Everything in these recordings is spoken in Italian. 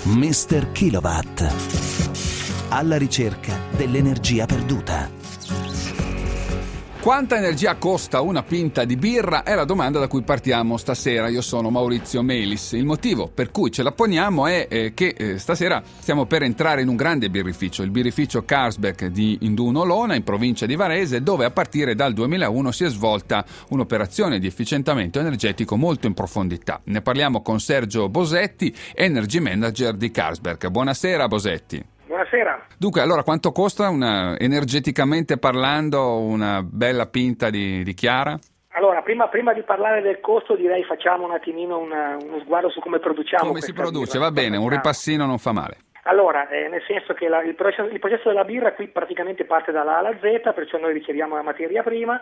Mr. Kilowatt. Alla ricerca dell'energia perduta. Quanta energia costa una pinta di birra è la domanda da cui partiamo stasera. Io sono Maurizio Melis. Il motivo per cui ce la poniamo è che stasera stiamo per entrare in un grande birrificio, il birrificio Carlsberg di Induno Olona, in provincia di Varese, dove a partire dal 2001 si è svolta un'operazione di efficientamento energetico molto in profondità. Ne parliamo con Sergio Bosetti, Energy Manager di Carlsberg. Buonasera Bosetti. Buonasera. Dunque, allora quanto costa energeticamente parlando una bella pinta di Chiara? Allora, prima di parlare del costo, direi facciamo un attimino uno sguardo su come produciamo. Come si produce, va bene, un ripassino non fa male. Allora, nel senso che il processo della birra qui praticamente parte dalla A alla Z, perciò noi riceviamo la materia prima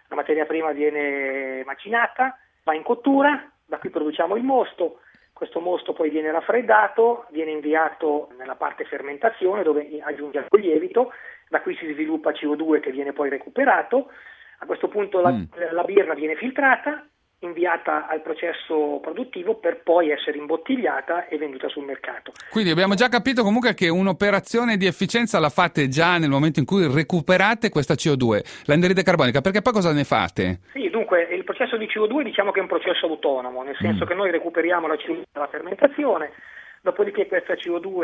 viene macinata, va in cottura, da qui produciamo il mosto. Questo mosto poi viene raffreddato, viene inviato nella parte fermentazione dove aggiunge il lievito, da qui si sviluppa CO2 che viene poi recuperato. A questo punto la birra viene filtrata, inviata al processo produttivo per poi essere imbottigliata e venduta sul mercato. Quindi abbiamo già capito comunque che un'operazione di efficienza la fate già nel momento in cui recuperate questa CO2, l'anidride carbonica, perché poi cosa ne fate? Sì, dunque il processo di CO2 diciamo che è un processo autonomo, nel senso che noi recuperiamo la CO2 dalla fermentazione, dopodiché questa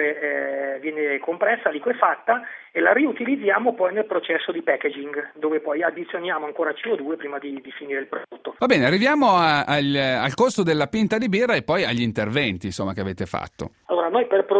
CO2 viene compressa, liquefatta e la riutilizziamo poi nel processo di packaging, dove poi addizioniamo ancora CO2 prima di finire il prodotto. Va bene, arriviamo al costo della pinta di birra e poi agli interventi insomma che avete fatto. Allora, noi per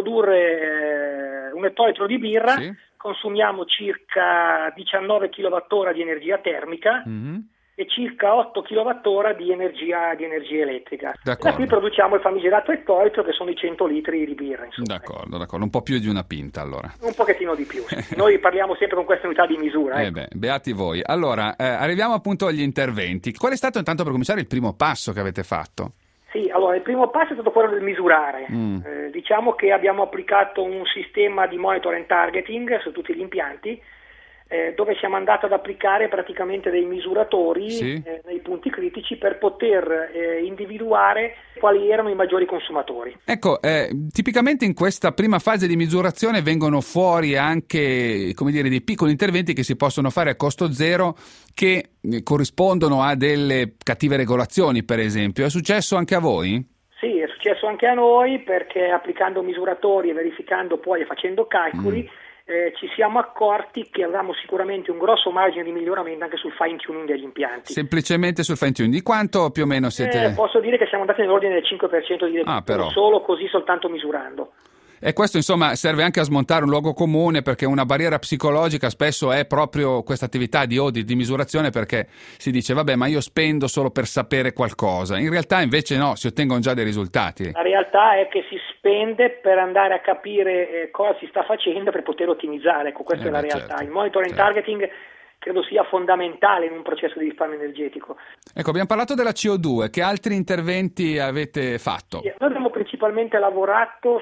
produrre un ettolitro di birra consumiamo circa 19 kWh di energia termica e circa 8 kWh di energia elettrica. Da qui produciamo il famigerato ettolitro che sono i 100 litri di birra. Insomma. D'accordo, un po' più di una pinta allora. Un pochettino di più. Noi parliamo sempre con queste unità di misura. Beati voi. Allora, arriviamo appunto agli interventi. Qual è stato intanto per cominciare il primo passo che avete fatto? Sì, allora il primo passo è stato quello del misurare. Diciamo che abbiamo applicato un sistema di monitor and targeting su tutti gli impianti, dove siamo andati ad applicare praticamente dei misuratori nei punti critici per poter individuare quali erano i maggiori consumatori. Ecco, tipicamente in questa prima fase di misurazione vengono fuori anche, come dire, dei piccoli interventi che si possono fare a costo zero che corrispondono a delle cattive regolazioni, per esempio. È successo anche a voi? Sì, è successo anche a noi perché applicando misuratori e verificando poi e facendo calcoli ci siamo accorti che avevamo sicuramente un grosso margine di miglioramento anche sul fine tuning degli impianti. Semplicemente sul fine tuning. Di quanto più o meno siete? Posso dire che siamo andati nell'ordine del 5% di recupero, solo così soltanto misurando. E questo insomma serve anche a smontare un luogo comune, perché una barriera psicologica spesso è proprio questa attività di audit, di misurazione, perché si dice vabbè ma io spendo solo per sapere qualcosa, in realtà invece no, si ottengono già dei risultati. La realtà è che si spende per andare a capire cosa si sta facendo per poter ottimizzare, ecco questa è la realtà. Certo. Il monitoring targeting credo sia fondamentale in un processo di risparmio energetico. Ecco, abbiamo parlato della CO2, che altri interventi avete fatto? Noi abbiamo principalmente lavorato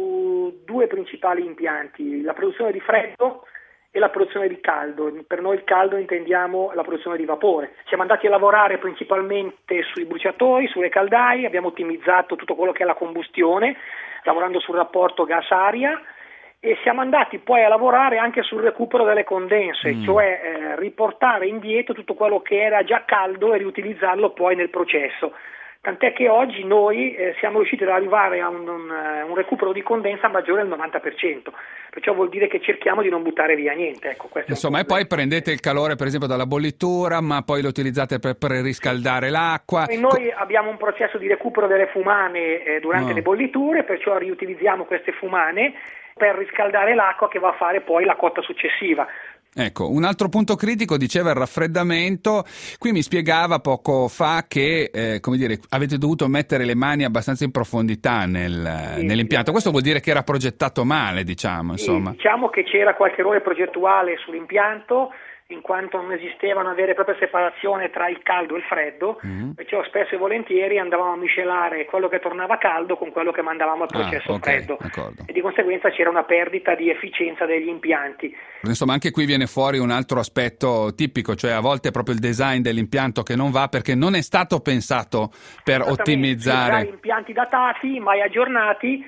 su due principali impianti, la produzione di freddo e la produzione di caldo. Per noi il caldo intendiamo la produzione di vapore. Siamo andati a lavorare principalmente sui bruciatori, sulle caldaie, abbiamo ottimizzato tutto quello che è la combustione, lavorando sul rapporto gas-aria, e siamo andati poi a lavorare anche sul recupero delle condense, cioè riportare indietro tutto quello che era già caldo e riutilizzarlo poi nel processo. Tant'è che oggi noi siamo riusciti ad arrivare a un recupero di condensa maggiore del 90%, perciò vuol dire che cerchiamo di non buttare via niente. Ecco, insomma, e poi prendete il calore per esempio dalla bollitura, ma poi lo utilizzate per riscaldare l'acqua. E noi abbiamo un processo di recupero delle fumane durante le bolliture, perciò riutilizziamo queste fumane per riscaldare l'acqua che va a fare poi la cotta successiva. Ecco, un altro punto critico diceva il raffreddamento. Qui mi spiegava poco fa che avete dovuto mettere le mani abbastanza in profondità nell'impianto. Questo vuol dire che era progettato male, diciamo, insomma. Diciamo che c'era qualche errore progettuale sull'impianto, in quanto non esisteva una vera e propria separazione tra il caldo e il freddo, perciò spesso e volentieri andavamo a miscelare quello che tornava caldo con quello che mandavamo al processo freddo, d'accordo. E di conseguenza c'era una perdita di efficienza degli impianti. Insomma, anche qui viene fuori un altro aspetto tipico, cioè a volte è proprio il design dell'impianto che non va, perché non è stato pensato per ottimizzare. Impianti datati, mai aggiornati,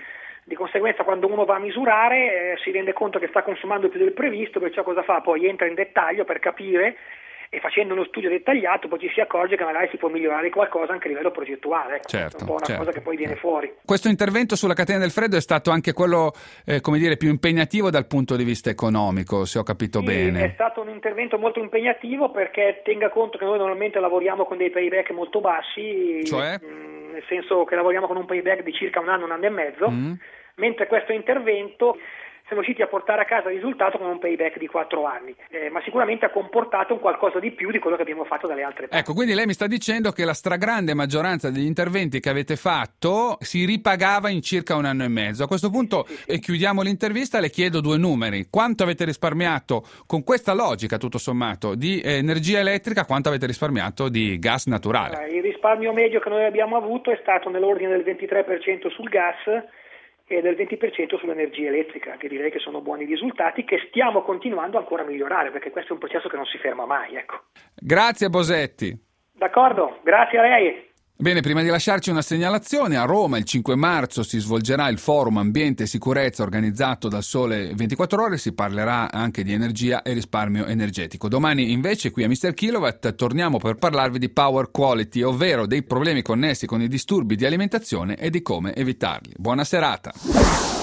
Di conseguenza quando uno va a misurare si rende conto che sta consumando più del previsto, perciò cosa fa? Poi entra in dettaglio per capire e facendo uno studio dettagliato poi ci si accorge che magari si può migliorare qualcosa anche a livello progettuale. Ecco, certo, è un po' una cosa che poi viene fuori. Questo intervento sulla catena del freddo è stato anche quello più impegnativo dal punto di vista economico, se ho capito bene. È stato un intervento molto impegnativo perché tenga conto che noi normalmente lavoriamo con dei payback molto bassi, cioè? Nel senso che lavoriamo con un payback di circa un anno e mezzo, mentre questo intervento siamo riusciti a portare a casa il risultato con un payback di 4 anni, ma sicuramente ha comportato un qualcosa di più di quello che abbiamo fatto dalle altre parti. Ecco, quindi lei mi sta dicendo che la stragrande maggioranza degli interventi che avete fatto si ripagava in circa un anno e mezzo. A questo punto, e chiudiamo l'intervista, le chiedo 2 numeri. Quanto avete risparmiato con questa logica, tutto sommato, di energia elettrica, quanto avete risparmiato di gas naturale? Il risparmio medio che noi abbiamo avuto è stato nell'ordine del 23% sul gas e del 20% sull'energia elettrica, che direi che sono buoni risultati che stiamo continuando ancora a migliorare, perché questo è un processo che non si ferma mai. Ecco. Grazie Bosetti. D'accordo, grazie a lei. Bene, prima di lasciarci una segnalazione, a Roma il 5 marzo si svolgerà il forum Ambiente e Sicurezza organizzato dal Sole 24 Ore, si parlerà anche di energia e risparmio energetico. Domani invece qui a Mr. Kilowatt torniamo per parlarvi di power quality, ovvero dei problemi connessi con i disturbi di alimentazione e di come evitarli. Buona serata!